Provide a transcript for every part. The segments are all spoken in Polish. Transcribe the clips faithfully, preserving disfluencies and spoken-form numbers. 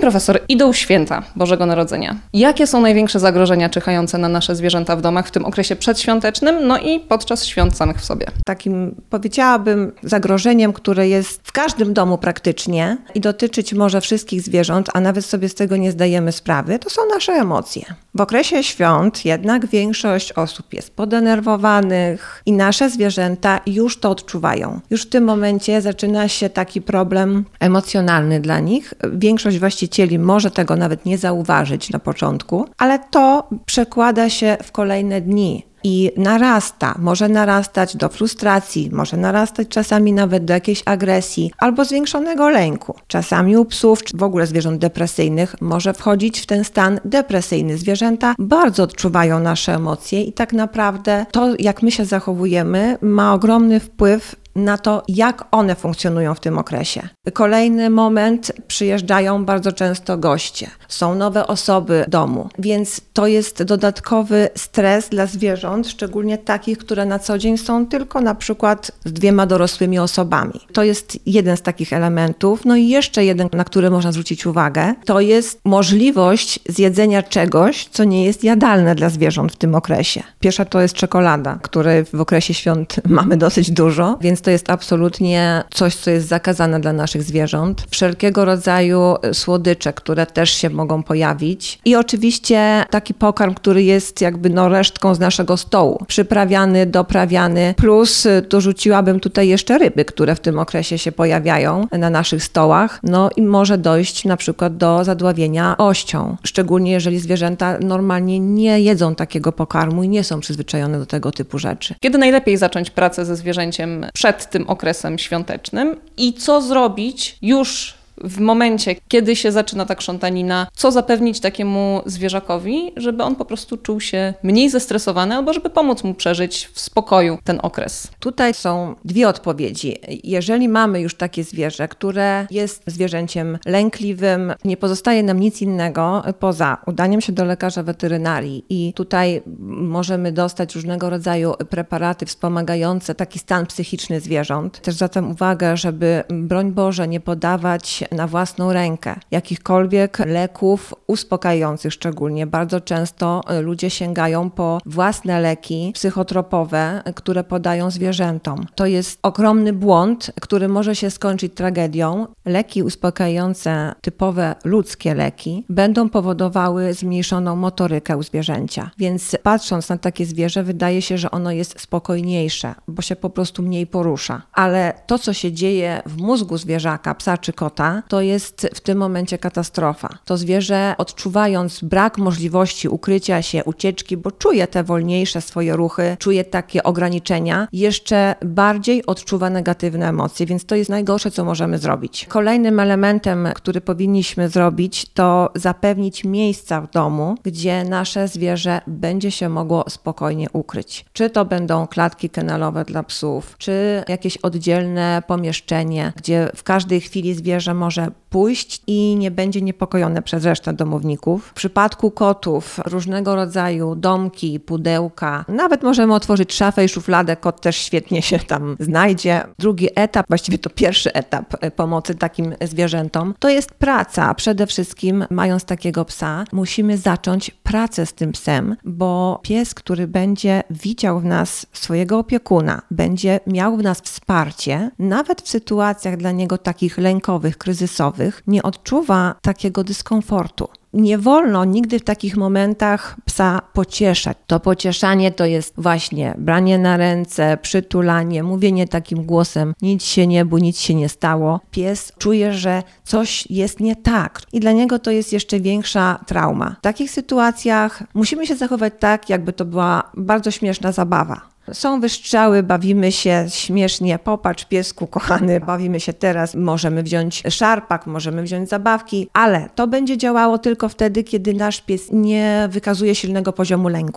profesor, idą święta Bożego Narodzenia. Jakie są największe zagrożenia czyhające na nasze zwierzęta w domach w tym okresie przedświątecznym, no i podczas świąt samych w sobie? Takim, powiedziałabym, zagrożeniem, które jest w każdym domu praktycznie i dotyczyć może wszystkich zwierząt, a nawet sobie z tego nie zdajemy sprawy, to są nasze emocje. W okresie świąt jednak większość osób jest podenerwowanych i nasze zwierzęta już to odczuwają. Już w tym momencie zaczyna się taki problem emocjonalny dla nich. Większość właścicieli może tego nawet nie zauważyć na początku, ale to przekłada się w kolejne dni. I narasta, może narastać do frustracji, może narastać czasami nawet do jakiejś agresji albo zwiększonego lęku. Czasami u psów, czy w ogóle zwierząt depresyjnych może wchodzić w ten stan depresyjny. Zwierzęta bardzo odczuwają nasze emocje i tak naprawdę to, jak my się zachowujemy, ma ogromny wpływ na to, jak one funkcjonują w tym okresie. Kolejny moment, przyjeżdżają bardzo często goście, są nowe osoby w domu, więc to jest dodatkowy stres dla zwierząt, szczególnie takich, które na co dzień są tylko na przykład z dwiema dorosłymi osobami. To jest jeden z takich elementów. No i jeszcze jeden, na który można zwrócić uwagę, to jest możliwość zjedzenia czegoś, co nie jest jadalne dla zwierząt w tym okresie. Pierwsza to jest czekolada, której w okresie świąt mamy dosyć dużo, więc to jest absolutnie coś, co jest zakazane dla naszych zwierząt. Wszelkiego rodzaju słodycze, które też się mogą pojawić. I oczywiście taki pokarm, który jest jakby no resztką z naszego stołu. Przyprawiany, doprawiany. Plus dorzuciłabym tutaj jeszcze ryby, które w tym okresie się pojawiają na naszych stołach. No i może dojść na przykład do zadławienia ością. Szczególnie jeżeli zwierzęta normalnie nie jedzą takiego pokarmu i nie są przyzwyczajone do tego typu rzeczy. Kiedy najlepiej zacząć pracę ze zwierzęciem przed tym okresem świątecznym i co zrobić już w momencie, kiedy się zaczyna ta krzątanina, co zapewnić takiemu zwierzakowi, żeby on po prostu czuł się mniej zestresowany albo żeby pomóc mu przeżyć w spokoju ten okres. Tutaj są dwie odpowiedzi. Jeżeli mamy już takie zwierzę, które jest zwierzęciem lękliwym, nie pozostaje nam nic innego poza udaniem się do lekarza weterynarii i tutaj możemy dostać różnego rodzaju preparaty wspomagające taki stan psychiczny zwierząt. Też zatem uwagę, żeby broń Boże nie podawać na własną rękę jakichkolwiek leków uspokajających szczególnie. Bardzo często ludzie sięgają po własne leki psychotropowe, które podają zwierzętom. To jest ogromny błąd, który może się skończyć tragedią. Leki uspokajające, typowe ludzkie leki, będą powodowały zmniejszoną motorykę u zwierzęcia. Więc patrząc na takie zwierzę, wydaje się, że ono jest spokojniejsze, bo się po prostu mniej porusza. Ale to, co się dzieje w mózgu zwierzaka, psa czy kota, to jest w tym momencie katastrofa. To zwierzę, odczuwając brak możliwości ukrycia się, ucieczki, bo czuje te wolniejsze swoje ruchy, czuje takie ograniczenia, jeszcze bardziej odczuwa negatywne emocje, więc to jest najgorsze, co możemy zrobić. Kolejnym elementem, który powinniśmy zrobić, to zapewnić miejsca w domu, gdzie nasze zwierzę będzie się mogło spokojnie ukryć. Czy to będą klatki kennelowe dla psów, czy jakieś oddzielne pomieszczenie, gdzie w każdej chwili zwierzę może pójść i nie będzie niepokojone przez resztę domowników. W przypadku kotów różnego rodzaju domki, pudełka, nawet możemy otworzyć szafę i szufladę, kot też świetnie się tam znajdzie. Drugi etap, właściwie to pierwszy etap pomocy takim zwierzętom, to jest praca. Przede wszystkim mając takiego psa, musimy zacząć pracę z tym psem, bo pies, który będzie widział w nas swojego opiekuna, będzie miał w nas wsparcie, nawet w sytuacjach dla niego takich lękowych, kryzysowych, nie odczuwa takiego dyskomfortu. Nie wolno nigdy w takich momentach psa pocieszać. To pocieszanie to jest właśnie branie na ręce, przytulanie, mówienie takim głosem, nic się nie bój, nic się nie stało. Pies czuje, że coś jest nie tak i dla niego to jest jeszcze większa trauma. W takich sytuacjach musimy się zachować tak, jakby to była bardzo śmieszna zabawa. Są wystrzały, bawimy się śmiesznie, popatrz piesku kochany, bawimy się teraz, możemy wziąć szarpak, możemy wziąć zabawki, ale to będzie działało tylko wtedy, kiedy nasz pies nie wykazuje silnego poziomu lęku.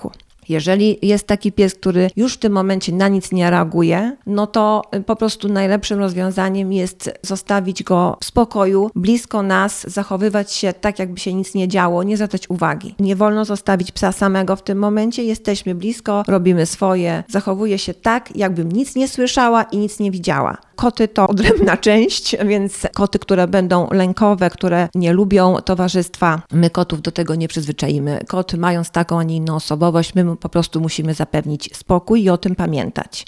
Jeżeli jest taki pies, który już w tym momencie na nic nie reaguje, no to po prostu najlepszym rozwiązaniem jest zostawić go w spokoju, blisko nas, zachowywać się tak, jakby się nic nie działo, nie zwracać uwagi. Nie wolno zostawić psa samego w tym momencie, jesteśmy blisko, robimy swoje, zachowuje się tak, jakbym nic nie słyszała i nic nie widziała. Koty to odrębna część, więc koty, które będą lękowe, które nie lubią towarzystwa, my kotów do tego nie przyzwyczaimy. Koty mając taką, a nie inną osobowość, my po prostu musimy zapewnić spokój i o tym pamiętać.